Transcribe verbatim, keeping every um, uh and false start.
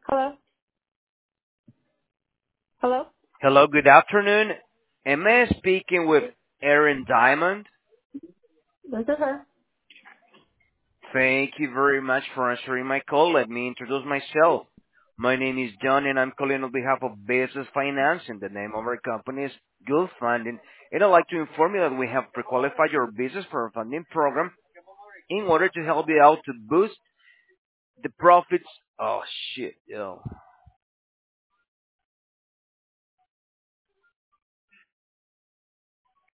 Hello? Hello? Hello, good afternoon. Am I speaking with Erin Diamond? This is her. Thank you very much for answering my call. Let me introduce myself. My name is John and I'm calling on behalf of Business Financing. The name of our company is Good Funding. And I'd like to inform you that we have pre-qualified your business for a funding program in order to help you out to boost the profits. Oh shit, yo.